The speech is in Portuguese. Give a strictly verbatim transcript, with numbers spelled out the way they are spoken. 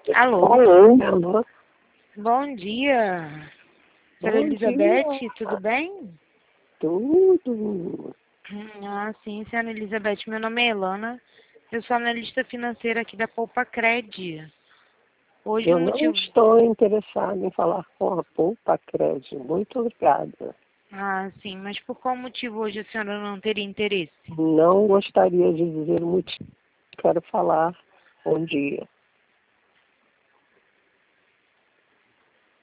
Alô? Alô? Alô? Bom dia. Senhora Bom Elizabeth, dia. tudo bem? Tudo. Hum, Ah, sim, senhora Elizabeth. Meu nome é Elana. Eu sou analista financeira aqui da Poupa Cred. Hoje o Eu não motivo... estou interessada em falar com a Poupa Cred. Muito obrigada. Ah, sim, mas por qual motivo hoje a senhora não teria interesse? Não gostaria de dizer o motivo. Quero falar. Bom dia.